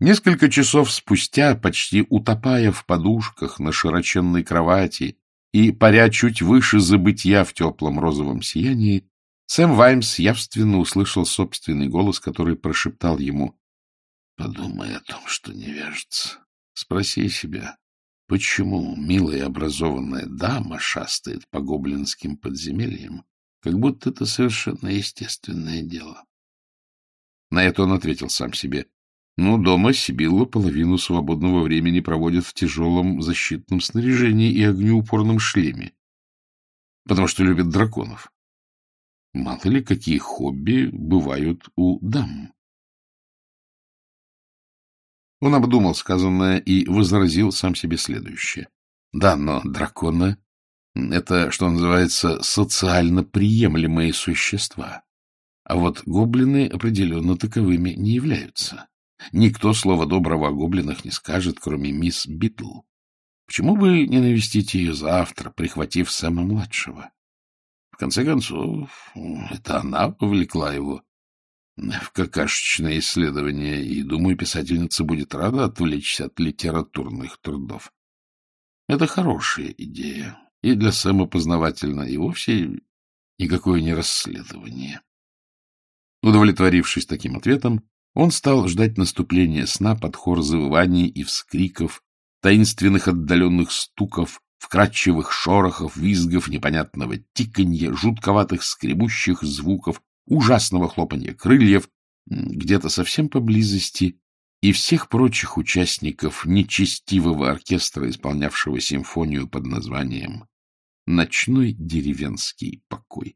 Несколько часов спустя, почти утопая в подушках на широченной кровати и паря чуть выше забытья в теплом розовом сиянии, Сэм Ваймс явственно услышал собственный голос, который прошептал ему: «Подумай о том, что не вяжется. Спроси себя, почему милая образованная дама шастает по гоблинским подземельям, как будто это совершенно естественное дело». На это он ответил сам себе: дома Сибилла половину свободного времени проводит в тяжелом защитном снаряжении и огнеупорном шлеме, потому что любит драконов. Мало ли, какие хобби бывают у дам. Он обдумал сказанное и возразил сам себе следующее. Да, но драконы — это, что называется, социально приемлемые существа. А вот гоблины определенно таковыми не являются. Никто слова доброго о гоблинах не скажет, кроме мисс Битл. Почему бы не навестить ее завтра, прихватив Сэма-младшего? В конце концов, это она повлекла его в какашечное исследование, и, думаю, писательница будет рада отвлечься от литературных трудов. Это хорошая идея, и для Сэма познавательна, и вовсе никакое не расследование. Удовлетворившись таким ответом, он стал ждать наступления сна под хор завываний и вскриков, таинственных отдаленных стуков, вкрадчивых шорохов, визгов, непонятного тиканья, жутковатых скребущих звуков, ужасного хлопанья крыльев, где-то совсем поблизости, и всех прочих участников нечестивого оркестра, исполнявшего симфонию под названием «Ночной деревенский покой».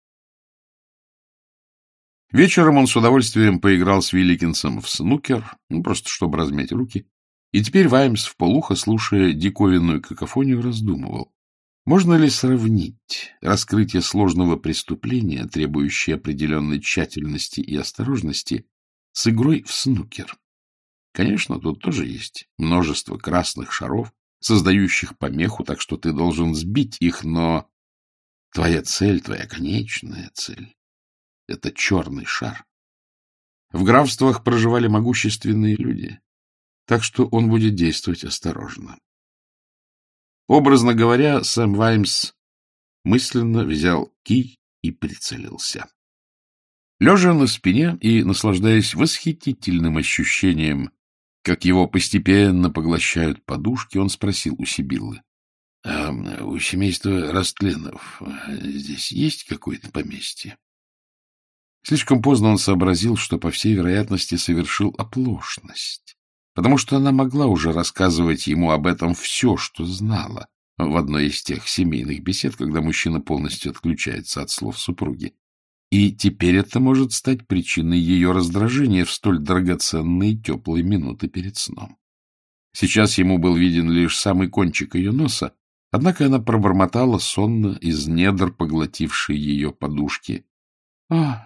Вечером он с удовольствием поиграл с Вилликинсом в снукер, просто чтобы размять руки, и теперь Ваймс, вполуха слушая диковинную какофонию, раздумывал, можно ли сравнить раскрытие сложного преступления, требующее определенной тщательности и осторожности, с игрой в снукер. Конечно, тут тоже есть множество красных шаров, создающих помеху, так что ты должен сбить их, но твоя цель, твоя конечная цель — это черный шар. В графствах проживали могущественные люди, так что он будет действовать осторожно. Образно говоря, Сэм Ваймс мысленно взял кий и прицелился. Лежа на спине и наслаждаясь восхитительным ощущением, как его постепенно поглощают подушки, он спросил у Сибиллы: — у семейства Растленов здесь есть какое-то поместье? Слишком поздно он сообразил, что, по всей вероятности, совершил оплошность, потому что она могла уже рассказывать ему об этом все, что знала, в одной из тех семейных бесед, когда мужчина полностью отключается от слов супруги. И теперь это может стать причиной ее раздражения в столь драгоценные теплые минуты перед сном. Сейчас ему был виден лишь самый кончик ее носа, однако она пробормотала сонно из недр, поглотившей ее подушки: —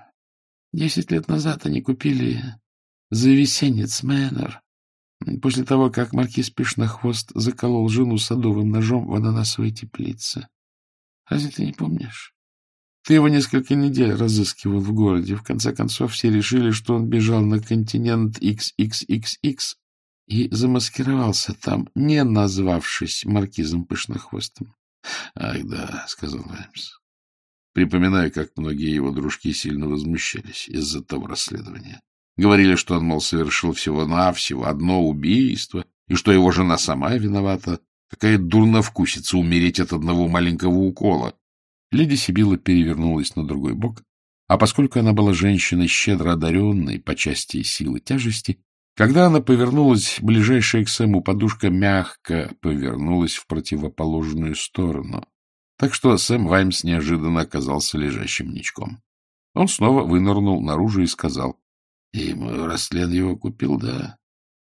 10 лет назад они купили Завесенец Мэннер, после того, как маркиз Пышнохвост заколол жену садовым ножом в ананасовой теплице. Разве ты не помнишь? Ты его несколько недель разыскивал в городе. В конце концов, все решили, что он бежал на континент XXXX и замаскировался там, не назвавшись маркизом Пышнохвостом. — Ах да, — сказал Ваймс. Припоминаю, как многие его дружки сильно возмущались из-за того расследования. Говорили, что он, мол, совершил всего-навсего одно убийство, и что его жена сама виновата. Какая дурновкусица умереть от одного маленького укола. Леди Сибилла перевернулась на другой бок, а поскольку она была женщиной, щедро одаренной по части силы тяжести, когда она повернулась, ближайшая к Сэму подушка мягко повернулась в противоположную сторону, так что Сэм Ваймс неожиданно оказался лежащим ничком. Он снова вынырнул наружу и сказал: — И Растлен его купил, да?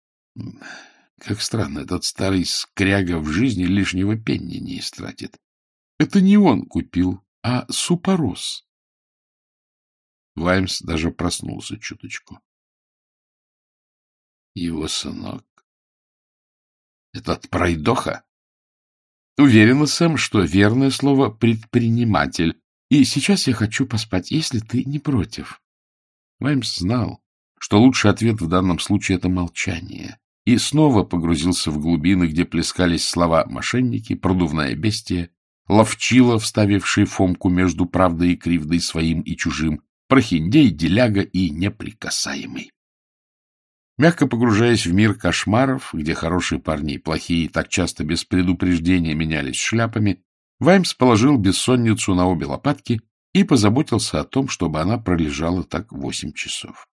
Как странно, этот старый скряга в жизни лишнего пенни не истратит. Это не он купил, а Супорос. Ваймс даже проснулся чуточку. Его сынок. Этот пройдоха? Уверена, Сэм, что верное слово «предприниматель». И сейчас я хочу поспать, если ты не против. Ваймс знал, что лучший ответ в данном случае — это молчание, и снова погрузился в глубины, где плескались слова «мошенники», «продувная бестия», «ловчила», вставивший Фомку между правдой и кривдой своим и чужим, «прохиндей», «деляга» и «неприкасаемый». Мягко погружаясь в мир кошмаров, где хорошие парни и плохие так часто без предупреждения менялись шляпами, Ваймс положил бессонницу на обе лопатки и позаботился о том, чтобы она пролежала так 8 часов.